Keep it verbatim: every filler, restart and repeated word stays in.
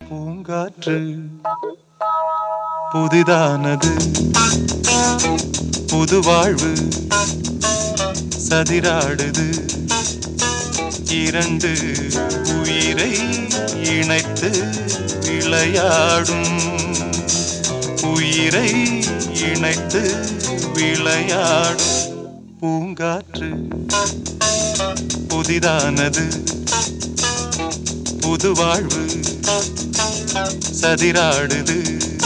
பூங்காற்று புதிதானது, புது வாழ்வு சதிராடுது. இரண்டு உயிரை இணைத்து விளையாடும், உயிரை இணைத்து விளையாடும் பூங்காற்று புதிதானது, புது வாழ்வு சதிராடுது.